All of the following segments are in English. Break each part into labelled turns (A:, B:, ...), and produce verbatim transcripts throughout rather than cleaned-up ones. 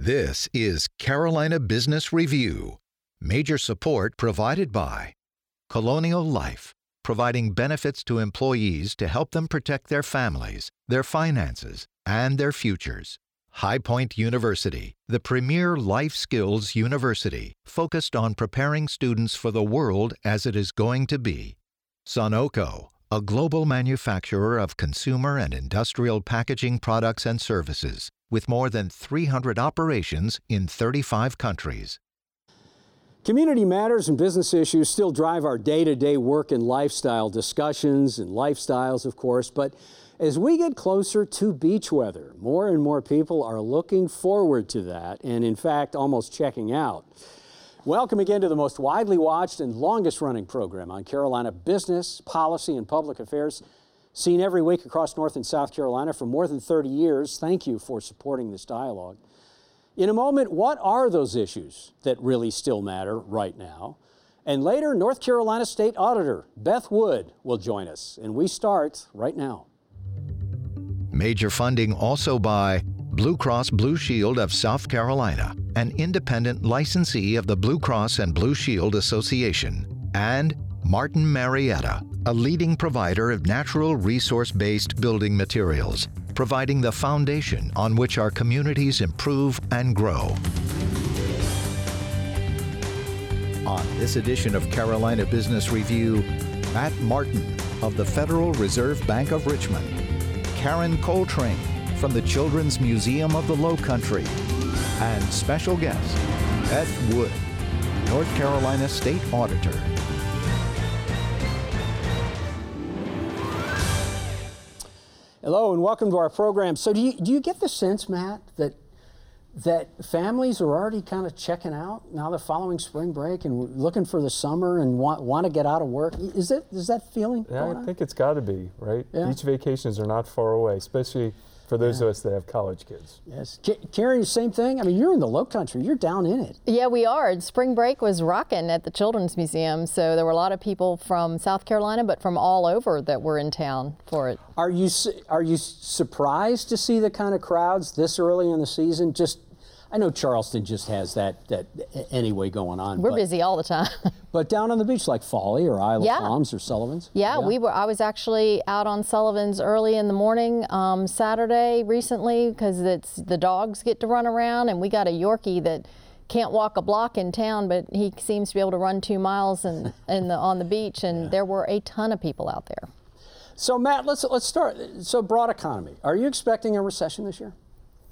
A: This is Carolina Business Review. Major support provided by Colonial Life, providing benefits to employees to help them protect their families, their finances, and their futures. High Point University, the premier life skills university focused on preparing students for the world as it is going to be. Sunoco, a global manufacturer of consumer and industrial packaging products and services, with more than three hundred operations in thirty-five countries.
B: Community matters and business issues still drive our day-to-day work and lifestyle discussions and lifestyles, of course, but as we get closer to beach weather, more and more people are looking forward to that and, in fact, almost checking out. Welcome again to the most widely watched and longest-running program on Carolina business, policy, and public affairs. Seen every week across North and South Carolina for more than thirty years. Thank you for supporting this dialogue. In a moment, what are those issues that really still matter right now? And later, North Carolina State Auditor Beth Wood will join us, and we start right now.
A: Major funding also by Blue Cross Blue Shield of South Carolina, an independent licensee of the Blue Cross and Blue Shield Association, and Martin Marietta, a leading provider of natural resource-based building materials, providing the foundation on which our communities improve and grow. On this edition of Carolina Business Review, Matt Martin of the Federal Reserve Bank of Richmond, Karen Coltrane from the Children's Museum of the Lowcountry, and special guest, Beth Wood, North Carolina State Auditor.
B: Hello and welcome to our program. So do you, do you get the sense, Matt, that that families are already kind of checking out now the following spring break and looking for the summer and want, want to get out of work? Is it is that feeling
C: Yeah,
B: going
C: I
B: on?
C: think it's got to be, right?
B: Yeah.
C: Beach vacations are not far away, especially for those
B: Yeah.
C: of us that have college kids.
B: Yes. K- Karen, same thing? I mean, you're in the low country. You're down in it.
D: Yeah, we are. Spring break was rocking at the Children's Museum, so there were a lot of people from South Carolina, but from all over that were in town for it.
B: Are you su- are you surprised to see the kind of crowds this early in the season? Just, I know Charleston just has that that anyway going on.
D: We're
B: but,
D: busy all the time.
B: But down on the beach like Folly or Isle
D: Yeah.
B: of Palms or Sullivan's?
D: Yeah, we were. I was actually out on Sullivan's early in the morning um, Saturday recently because it's the dogs get to run around, and we got a Yorkie that can't walk a block in town, but he seems to be able to run two miles in, in the, on the beach, and
B: Yeah.
D: there were a ton of people out there.
B: So Matt, let's let's start. So broad economy. Are you expecting a recession this year?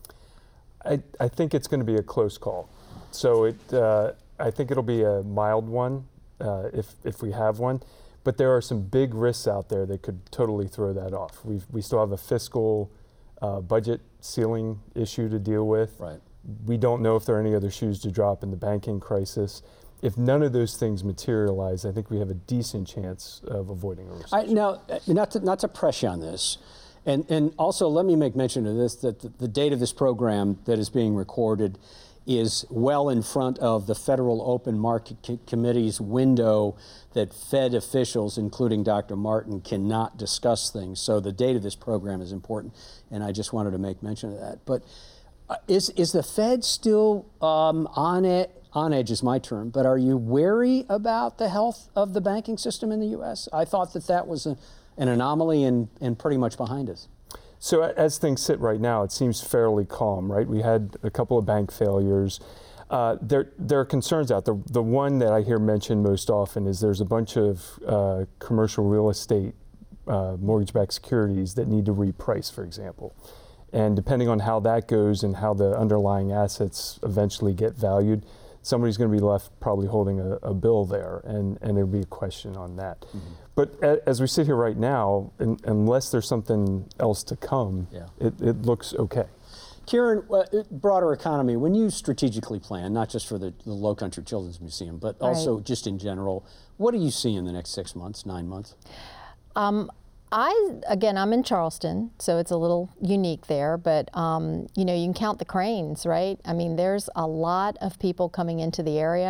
C: I, I think it's going to be a close call. So it, uh, I think it'll be a mild one uh, if, if we have one. But there are some big risks out there that could totally throw that off. We've, we still have a fiscal uh, budget ceiling issue to deal with.
B: Right.
C: We don't know if there are any other shoes to drop in the banking crisis. If none of those things materialize, I think we have a decent chance of avoiding a recession.
B: I, now, uh, not to, not to press you on this, and, and also let me make mention of this, that the, the date of this program that is being recorded is well in front of the Federal Open Market C- Committee's window that Fed officials, including Doctor Martin, cannot discuss things. So the date of this program is important, and I just wanted to make mention of that. But uh, is, is the Fed still um, on it? On edge is my term, but are you wary about the health of the banking system in the U S? I thought that that was a, an anomaly and, and pretty much behind us.
C: So as things sit right now, it seems fairly calm, right? We had a couple of bank failures. Uh, there, there are concerns out there. The one that I hear mentioned most often is there's a bunch of uh, commercial real estate uh, mortgage-backed securities that need to reprice, for example. And depending on how that goes and how the underlying assets eventually get valued, somebody's going to be left probably holding a, a bill there, and, and there'll be a question on that. Mm-hmm. But a, as we sit here right now, in, unless there's something else to come,
B: yeah.
C: it, it looks okay.
B: Karen, uh, broader economy, when you strategically plan, not just for the, the Lowcountry Children's Museum, but also
D: Right.
B: just in general, what do you see in the next six months, nine months?
D: Um, I, again, I'm in Charleston, so it's a little unique there, but, um, you know, you can count the cranes, right? I mean, there's a lot of people coming into the area.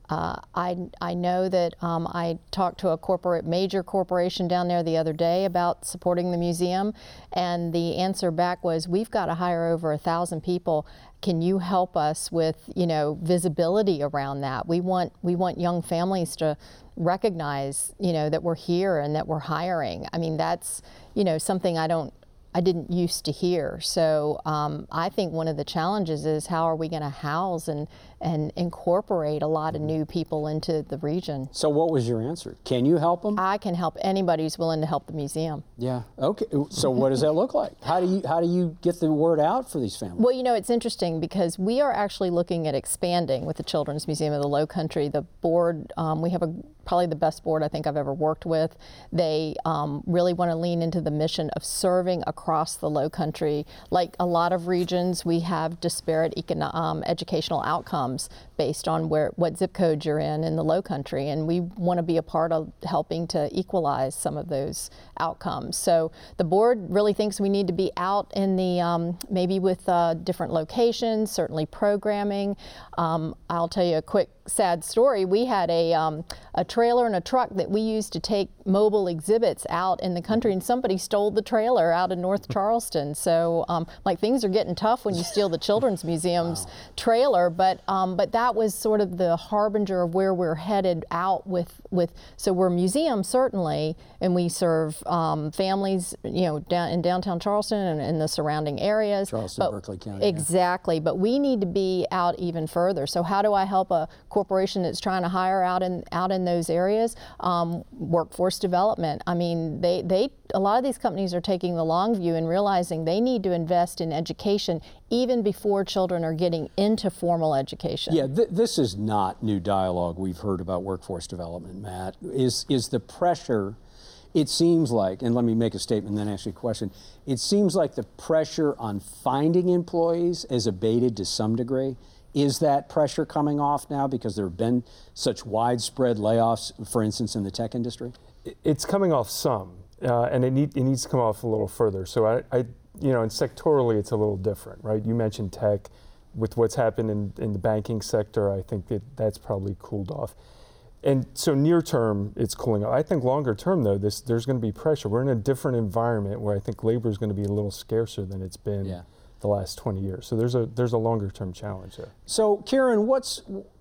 D: Uh, I, I know that um, I talked to a corporate, major corporation down there the other day about supporting the museum, and the answer back was, we've got to hire over a thousand people. Can you help us with, you know, visibility around that? We want we want young families to recognize, you know, that we're here and that we're hiring. I mean, that's, you know, something I don't. I didn't used to hear. So um, I think one of the challenges is how are we going to house and, and incorporate a lot of new people into the region.
B: So what was your answer? Can you help them?
D: I can help anybody who's willing to help the museum.
B: Yeah. Okay. So what does that look like? How do you how do you get the word out for these families?
D: Well, you know, it's interesting because we are actually looking at expanding with the Children's Museum of the Low Country. The board, um, we have a probably the best board I think I've ever worked with. They um, really want to lean into the mission of serving across the Low Country. Like a lot of regions, we have disparate econo- um, educational outcomes based on where what zip code you're in in the Low Country, and we want to be a part of helping to equalize some of those outcomes. So the board really thinks we need to be out in the um, maybe with uh, different locations, certainly programming. Um, I'll tell you a quick sad story. We had a um, a trailer and a truck that we used to take mobile exhibits out in the country, and somebody stole the trailer out of North Charleston. So um, like things are getting tough when you steal the Children's Museum's wow. trailer, but um, but that was sort of the harbinger of where we're headed out with with. So we're a museum certainly, and we serve um, families, you know, down in downtown Charleston and in the surrounding areas.
B: Charleston,
D: but,
B: Berkeley County.
D: Exactly, yeah. But we need to be out even further. So how do I help a corporation that's trying to hire out in out in those areas? Um, workforce development. I mean, they they a lot of these companies are taking the long view and realizing they need to invest in education even before children are getting into formal education.
B: Yeah, th- this is not new dialogue we've heard about workforce development, Matt. Is is the pressure, it seems like, and let me make a statement and then ask you a question, it seems like the pressure on finding employees has abated to some degree. Is that pressure coming off now because there have been such widespread layoffs, for instance, in the tech industry?
C: It's coming off some, uh, and it, need, it needs to come off a little further. So I, I, you know, and sectorally it's a little different, right? You mentioned tech. With what's happened in, in the banking sector, I think that that's probably cooled off. And so near term, it's cooling off. I think longer term, though, this there's going to be pressure. We're in a different environment where I think labor is going to be a little scarcer than it's been yeah. the last twenty years. So there's a there's a longer term challenge there.
B: So Karen, what's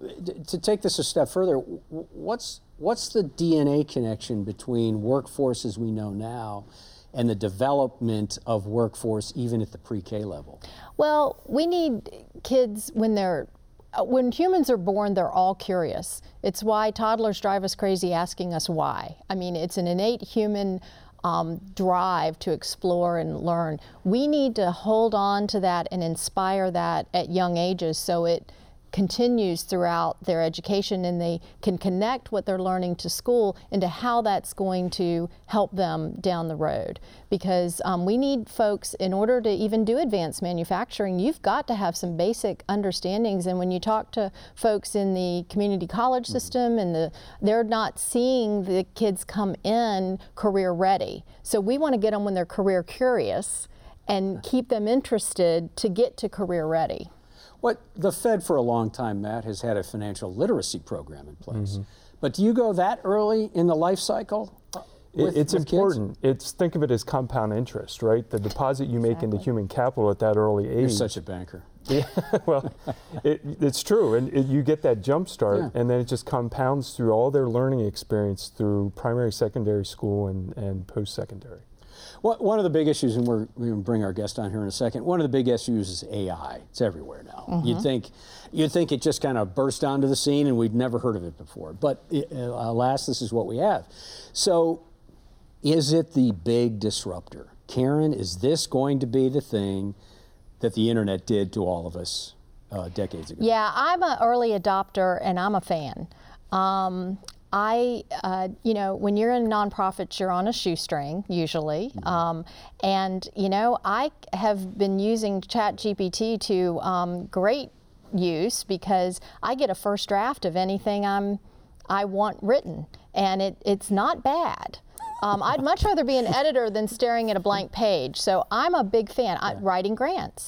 B: to take this a step further? What's what's the D N A connection between workforce as we know now and the development of workforce even at the pre-K level?
D: Well, we need kids when they're when humans are born, they're all curious. It's why toddlers drive us crazy asking us why. I mean, it's an innate human um, drive to explore and learn. We need to hold on to that and inspire that at young ages so it continues throughout their education and they can connect what they're learning to school into how that's going to help them down the road. Because um, we need folks, in order to even do advanced manufacturing, you've got to have some basic understandings. And when you talk to folks in the community college system, and the, they're not seeing the kids come in career ready. So we want to get them when they're career curious and keep them interested to get to career ready.
B: What the Fed for a long time, Matt, has had a financial literacy program in place. Mm-hmm. But do you go that early in the life cycle? With,
C: it's
B: with
C: important.
B: Kids?
C: It's think of it as compound interest, right? The deposit you make exactly. into human capital at that early age.
B: You're such a banker.
C: Yeah, well, it, it's true, and it, you get that jump start, yeah. and then it just compounds through all their learning experience through primary, secondary school, and, and post-secondary.
B: Well, one of the big issues, and we're, we're going to bring our guest on here in a second, one of the big issues is A I. It's everywhere now. Mm-hmm. You'd think you'd think it just kind of burst onto the scene and we'd never heard of it before. But it, uh, alas, this is what we have. So is it the big disruptor? Karen, is this going to be the thing that the internet did to all of us uh, decades ago?
D: Yeah, I'm an early adopter and I'm a fan. Um, I, uh, you know, when you're in nonprofits, you're on a shoestring usually, mm-hmm. um, and you know, I have been using ChatGPT to um, great use because I get a first draft of anything I'm, I want written, and it, it's not bad. Um, I'd much rather be an editor than staring at a blank page. So I'm a big fan. I, writing grants.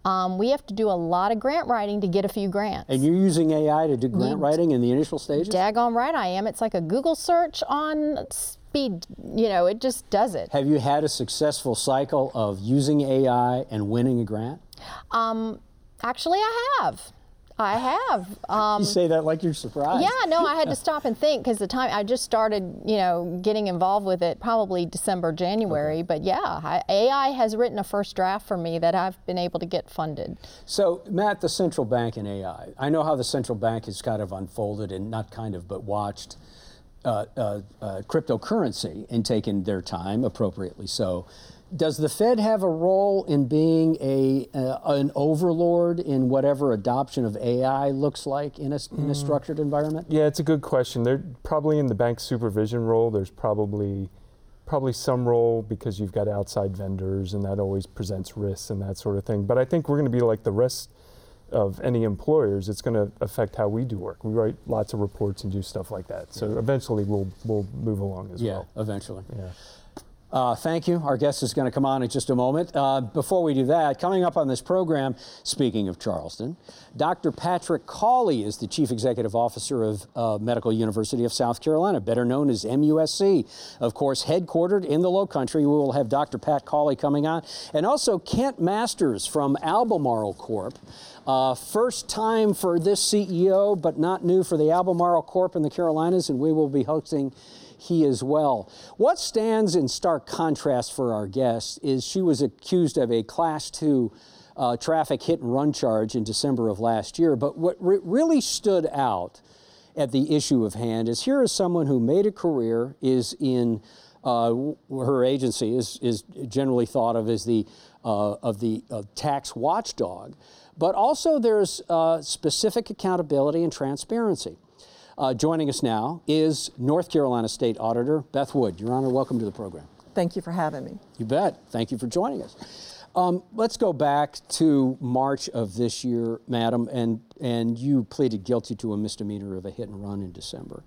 D: Um, we have to do a lot of grant writing to get a few grants.
B: And you're using A I to do grant you, writing in the initial stages?
D: Daggone right I am. It's like a Google search on speed. You know, it just does it.
B: Have you had a successful cycle of using A I and winning a grant?
D: Um, actually, I have. I have. Um,
B: you say that like you're surprised.
D: Yeah, no, I had to stop and think because the time I just started, you know, getting involved with it probably December, January. Okay. But yeah, I, A I has written a first draft for me that I've been able to get funded.
B: So, Matt, the central bank and A I. I know how the central bank has kind of unfolded and not kind of, but watched uh, uh, uh, cryptocurrency and taken their time, appropriately so. Does the Fed have a role in being a uh, an overlord in whatever adoption of A I looks like in a, in a structured environment?
C: Yeah, it's a good question. They're probably in the bank supervision role. There's probably probably some role because you've got outside vendors and that always presents risks and that sort of thing. But I think we're going to be like the rest of any employers. It's going to affect how we do work. We write lots of reports and do stuff like that. So yeah. eventually we'll we'll move along as
B: yeah,
C: well.
B: Yeah, eventually.
C: Yeah.
B: Uh, thank you. Our guest is going to come on in just a moment. Uh, before we do that, coming up on this program, speaking of Charleston, Doctor Patrick Cawley is the Chief Executive Officer of uh, Medical University of South Carolina, better known as M U S C. Of course, headquartered in the Lowcountry. We will have Doctor Pat Cawley coming on. And also Kent Masters from Albemarle Corp. Uh, first time for this C E O, but not new for the Albemarle Corp in the Carolinas, and we will be hosting he as well. What stands in stark contrast for our guest is she was accused of a class two uh, traffic hit and run charge in December of last year. But what re- really stood out at the issue of hand is here is someone who made a career, is in uh, her agency is is generally thought of as the uh, of the uh, tax watchdog, but also there's uh, specific accountability and transparency. Uh, joining us now is North Carolina State Auditor Beth Wood. Your Honor, welcome to the program.
E: Thank you for having me.
B: You bet. Thank you for joining us. Um, let's go back to March of this year, madam, and, and you pleaded guilty to a misdemeanor of a hit and run in December.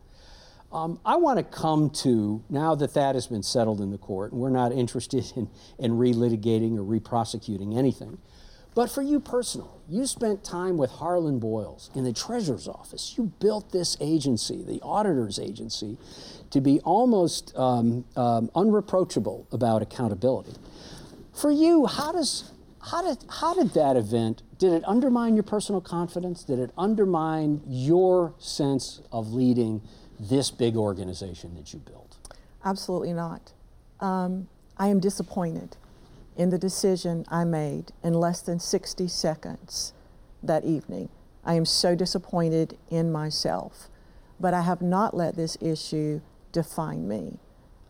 B: Um, I want to come to, now that that has been settled in the court, and we're not interested in, in relitigating or re-prosecuting anything, but for you personally, you spent time with Harlan Boyles in the Treasurer's office. You built this agency, the auditor's agency, to be almost um, um, unreproachable about accountability. For you, how does how did how did that event, did it undermine your personal confidence? Did it undermine your sense of leading this big organization that you built?
E: Absolutely not. Um, I am disappointed in the decision I made in less than sixty seconds that evening. I am so disappointed in myself, but I have not let this issue define me.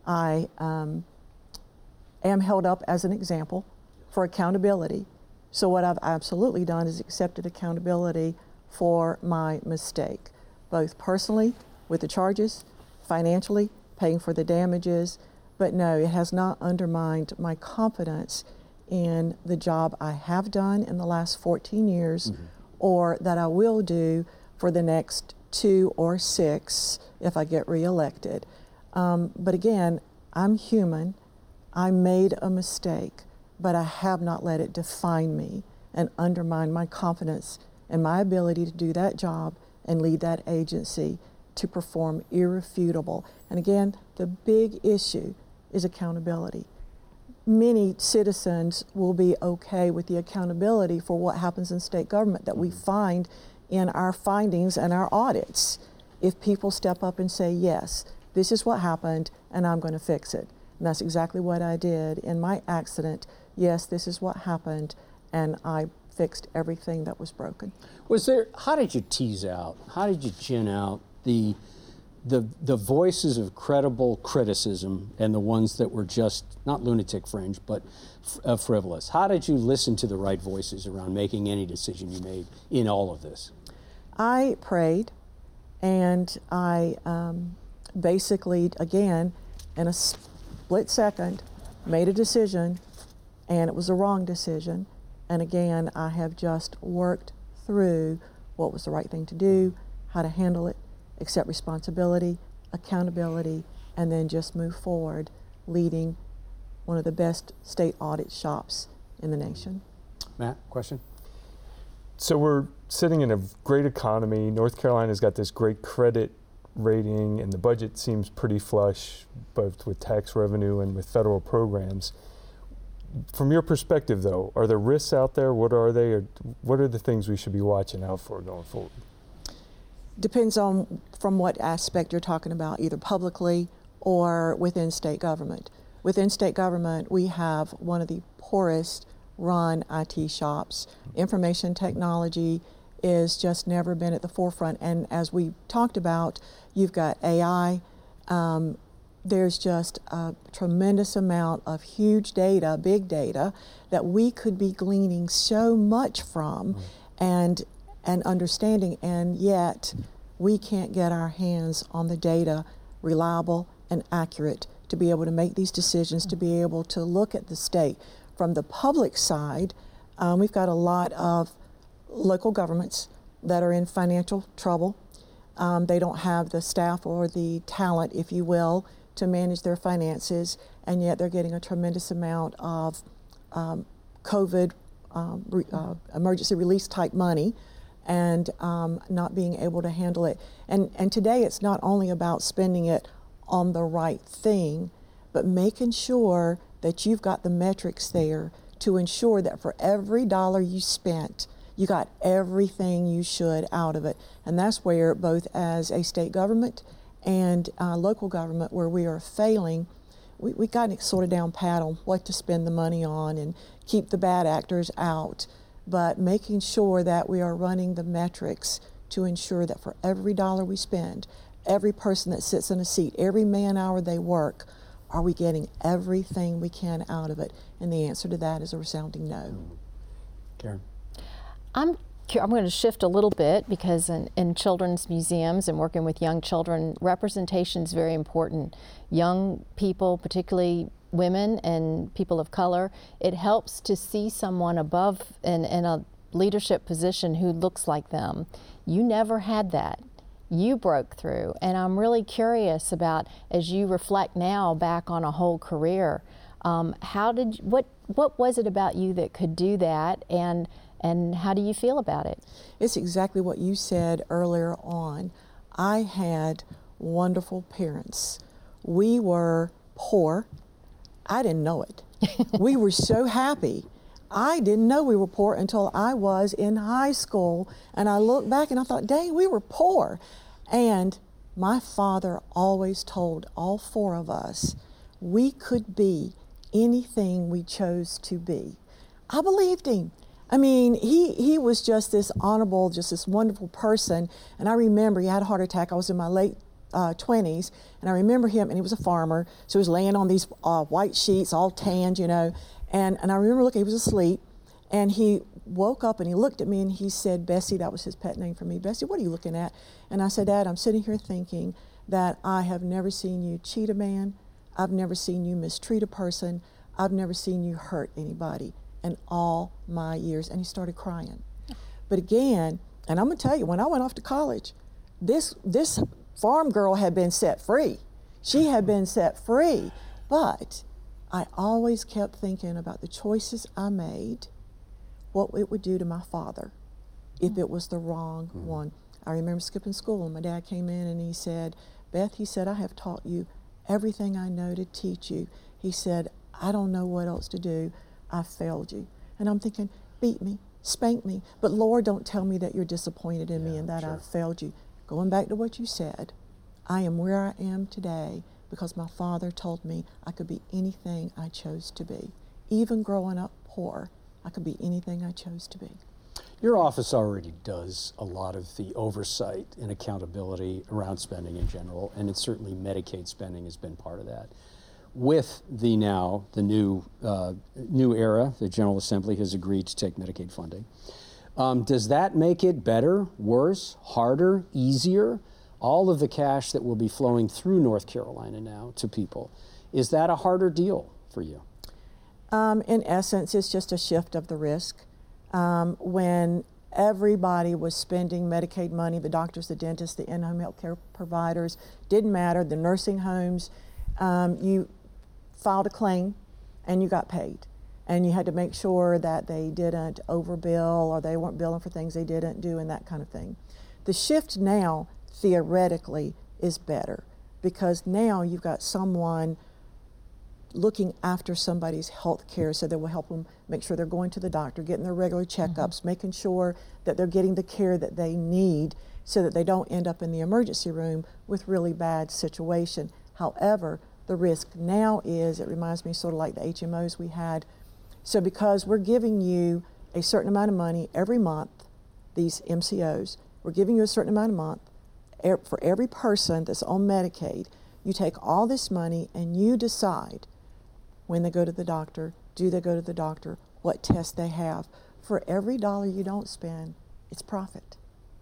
E: I um, am held up as an example for accountability. So what I've absolutely done is accepted accountability for my mistake, both personally with the charges, financially, paying for the damages. But no, it has not undermined my confidence in the job I have done in the last fourteen years, mm-hmm. or that I will do for the next two or six if I get reelected. Um, but again, I'm human. I made a mistake, but I have not let it define me and undermine my confidence in my ability to do that job and lead that agency to perform irrefutable. And again, the big issue is accountability. Many citizens will be okay with the accountability for what happens in state government that we find in our findings and our audits. If people step up and say, yes, this is what happened and I'm going to fix it. And that's exactly what I did in my accident. Yes, this is what happened and I fixed everything that was broken.
B: Was there, how did you tease out, how did you gin out the The, the voices of credible criticism and the ones that were just not lunatic fringe, but f- uh, frivolous? How did you listen to the right voices around making any decision you made in all of this?
E: I prayed, and I um, basically, again, in a split second, made a decision, and it was a wrong decision. And again, I have just worked through what was the right thing to do, how to handle it, accept responsibility, accountability, and then just move forward, leading one of the best state audit shops in the nation.
B: Matt, question?
C: so we're sitting in a great economy. North Carolina's got this great credit rating, and the budget seems pretty flush, both with tax revenue and with federal programs. From your perspective, though, are there risks out there? What are they? Or what are the things we should be watching out for going forward?
E: Depends on from what aspect you're talking about, either publicly or within state government. Within state government, we have one of the poorest run I T shops. Information technology is just never been at the forefront. And as we talked about, you've got A I. Um, there's just a tremendous amount of huge data, big data, that we could be gleaning so much from mm. and, and understanding, and yet we can't get our hands on the data reliable and accurate to be able to make these decisions, to be able to look at the state. From the public side, um, we've got a lot of local governments that are in financial trouble. Um, they don't have the staff or the talent, if you will, to manage their finances, and yet they're getting a tremendous amount of um, COVID um, re, uh, emergency release type money, and um, not being able to handle it. And, and today it's not only about spending it on the right thing, but making sure that you've got the metrics there to ensure that for every dollar you spent, you got everything you should out of it. And that's where, both as a state government and uh, local government, where we are failing, we, we got to sort of down pat on what to spend the money on and keep the bad actors out, but making sure that we are running the metrics to ensure that for every dollar we spend, every person that sits in a seat, every man hour they work, are we getting everything we can out of it? And the answer to that is a resounding no.
B: Karen?
D: I'm I'm going to shift a little bit, because in, in children's museums and working with young children, representation is very important. Young people, particularly women and people of color, it helps to see someone above in, in a leadership position who looks like them. You never had that. You broke through, and I'm really curious about, as you reflect now back on a whole career, um, how did what what was it about you that could do that, and and how do you feel about it?
E: It's exactly what you said earlier on. I had wonderful parents. We were poor. I didn't know it. We were so happy. I didn't know we were poor until I was in high school, and I looked back and I thought, dang, we were poor. And my father always told all four of us we could be anything we chose to be. I believed him. I mean, he, he was just this honorable, just this wonderful person. And I remember he had a heart attack. I was in my late uh, twenties, and I remember him, and he was a farmer, so he was laying on these uh, white sheets, all tanned, you know. And, and I remember looking, he was asleep, and he woke up and he looked at me and he said, Bessie, that was his pet name for me, Bessie, what are you looking at? And I said, Dad, I'm sitting here thinking that I have never seen you cheat a man, I've never seen you mistreat a person, I've never seen you hurt anybody in all my years. And he started crying. But again, and I'm gonna tell you, when I went off to college, this, this farm girl had been set free. She had been set free, but I always kept thinking about the choices I made, what it would do to my father if it was the wrong mm-hmm. one. I remember skipping school, and my dad came in and he said, Beth, he said, I have taught you everything I know to teach you. He said, I don't know what else to do. I failed you. And I'm thinking, beat me, spank me, but Lord, don't tell me that you're disappointed in yeah, me and that sure. I've failed you. Going back to what you said, I am where I am today because my father told me I could be anything I chose to be. Even growing up poor, I could be anything I chose to be.
B: Your office already does a lot of the oversight and accountability around spending in general, and it's certainly Medicaid spending has been part of that. With the now, the new, uh, new era, the General Assembly has agreed to take Medicaid funding. Um, does that make it better, worse, harder, easier? All of the cash that will be flowing through North Carolina now to people, is that a harder deal for you?
E: Um, in essence, it's just a shift of the risk. Um, when everybody was spending Medicaid money, the doctors, the dentists, the in-home health care providers, didn't matter, the nursing homes, um, you filed a claim and you got paid. and you had to make sure that they didn't overbill or they weren't billing for things they didn't do and that kind of thing. The shift now, theoretically, is better because now you've got someone looking after somebody's health care, so that will help them make sure they're going to the doctor, getting their regular checkups, mm-hmm. making sure that they're getting the care that they need so that they don't end up in the emergency room with really bad situation. However, the risk now is, it reminds me sort of like the H M Os we had. So because we're giving you a certain amount of money every month, these M C Os, we're giving you a certain amount a month for every person that's on Medicaid. You take all this money and you decide when they go to the doctor, do they go to the doctor, what tests they have. For every dollar you don't spend, it's profit.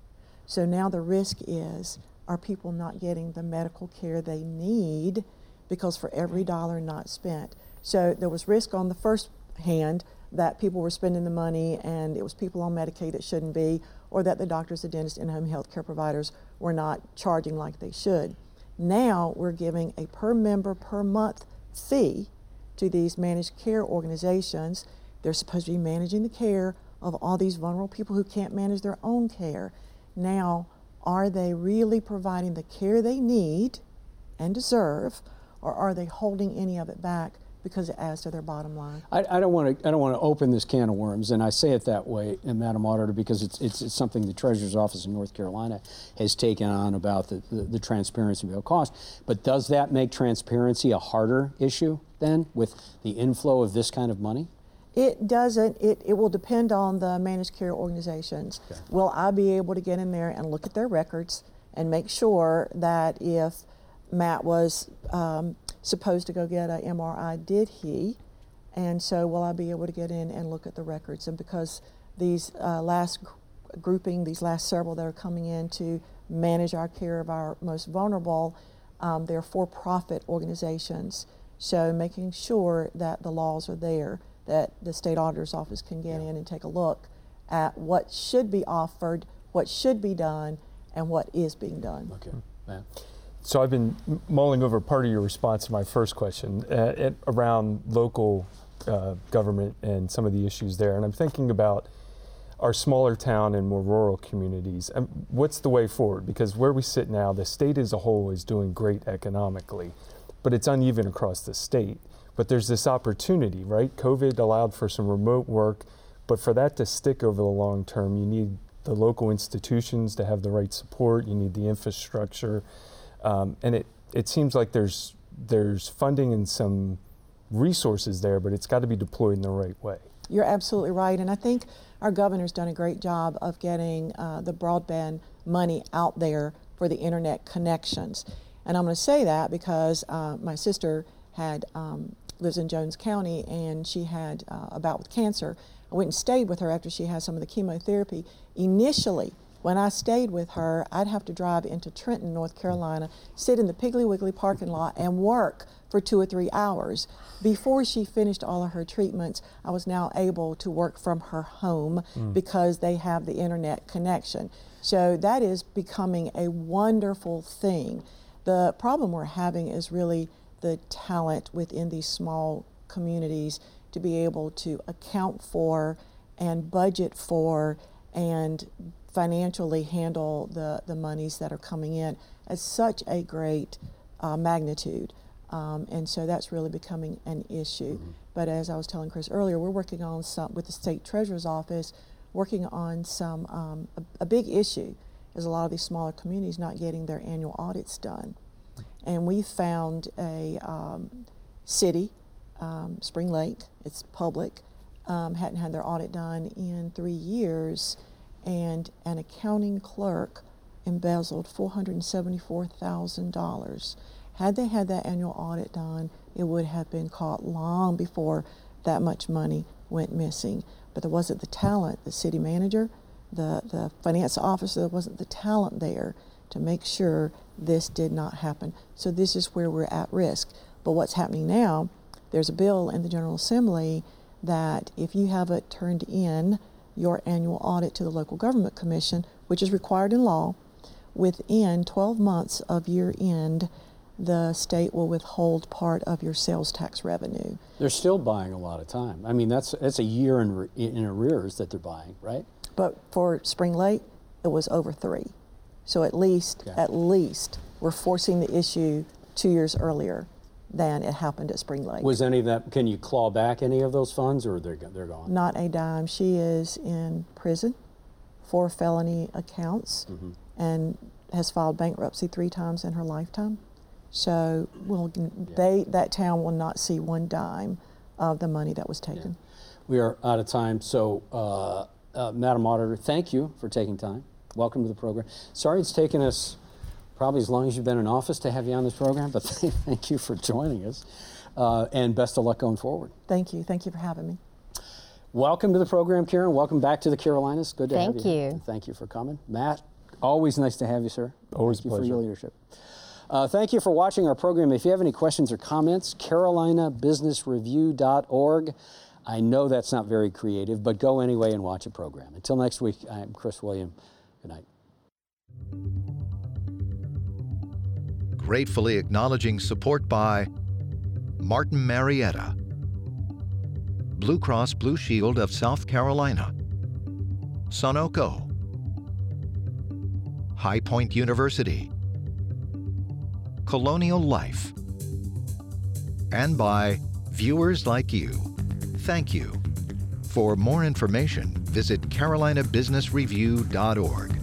E: So now the risk is, are people not getting the medical care they need because for every dollar not spent? So there was risk on the first hand that people were spending the money and it was people on Medicaid that shouldn't be, or that the doctors, the dentists, and home health care providers were not charging like they should. Now we're giving a per member per month fee to these managed care organizations. They're supposed to be managing the care of all these vulnerable people who can't manage their own care. Now, are they really providing the care they need and deserve, or are they holding any of it back because it adds to their bottom line?
B: I, I don't want to. I don't want to open this can of worms, and I say it that way, Madam Auditor, because it's, it's it's something the Treasurer's Office in North Carolina has taken on about the, the, the transparency of cost. But does that make transparency a harder issue then, with the inflow of this kind of money?
E: It doesn't. It, it will depend on the managed care organizations. Okay. Will I be able to get in there and look at their records and make sure that if Matt was um, supposed to go get an M R I, did he? And so will I be able to get in and look at the records? And because these uh, last gr- grouping, these last several that are coming in to manage our care of our most vulnerable, um, they're for-profit organizations. So making sure that the laws are there, that the state auditor's office can get in and take a look at what should be offered, what should be done, and what is being done.
B: Okay, Matt.
C: So I've been mulling over part of your response to my first question uh, at, around local uh, government and some of the issues there. And I'm thinking about our smaller town and more rural communities. And what's the way forward? Because where we sit now, the state as a whole is doing great economically, but it's uneven across the state. But there's this opportunity, right? COVID allowed for some remote work, but for that to stick over the long term, you need the local institutions to have the right support, you need the infrastructure. Um, and it, it seems like there's there's funding and some resources there, but it's got to be deployed in the right way.
E: You're absolutely right, and I think our governor's done a great job of getting uh, the broadband money out there for the internet connections. And I'm going to say that because uh, my sister had um, lives in Jones County, and she had uh, a bout with cancer. I went and stayed with her after she had some of the chemotherapy. Initially, when I stayed with her, I'd have to drive into Trenton, North Carolina, sit in the Piggly Wiggly parking lot and work for two or three hours. Before she finished all of her treatments, I was now able to work from her home mm. because they have the internet connection. So that is becoming a wonderful thing. The problem we're having is really the talent within these small communities to be able to account for and budget for and financially handle the, the monies that are coming in at such a great uh, magnitude. Um, and so that's really becoming an issue. Mm-hmm. But as I was telling Chris earlier, we're working on some, with the State Treasurer's Office, working on some, um, a, a big issue is a lot of these smaller communities not getting their annual audits done. And we found a um, city, um, Spring Lake, it's public, um, hadn't had their audit done in three years, and an accounting clerk embezzled four hundred seventy-four thousand dollars. Had they had that annual audit done, it would have been caught long before that much money went missing. But there wasn't the talent, the city manager, the, the finance officer, there wasn't the talent there to make sure this did not happen. So this is where we're at risk. But what's happening now, there's a bill in the General Assembly that if you haven't turned in your annual audit to the Local Government Commission, which is required in law, within twelve months of year end, the state will withhold part of your sales tax revenue.
B: They're still buying a lot of time. I mean, that's that's a year in, re- in arrears that they're buying, right?
E: But for Spring Lake, it was over three. So at least,
B: Okay.
E: at least, we're forcing the issue two years earlier than it happened at Spring Lake.
B: Was any of that, can you claw back any of those funds, or they're, go- they're gone?
E: Not a dime. She is in prison for felony accounts
B: Mm-hmm.
E: and has filed bankruptcy three times in her lifetime. So will they that town will not see one dime of the money that was taken.
B: We are out of time, so uh, uh, Madam Auditor, thank you for taking time. Welcome to the program. Sorry it's taken us probably as long as you've been in office to have you on this program, but thank you for joining us, uh, and best of luck going forward.
E: Thank you. Thank you for having me.
B: Welcome to the program, Karen. Welcome back to the Carolinas. Good to
D: Thank
B: have you.
D: you.
B: And thank you for coming. Matt, always nice to have you, sir.
C: Always
B: thank
C: a
B: you for your
C: pleasure.
B: leadership. Uh, thank you for watching our program. If you have any questions or comments, carolina business review dot org. I know that's not very creative, but go anyway and watch a program. Until next week, I'm Chris William. Good night.
A: Gratefully acknowledging support by Martin Marietta, Blue Cross Blue Shield of South Carolina, Sunoco, High Point University, Colonial Life, and by viewers like you. Thank you. For more information, visit carolina business review dot org.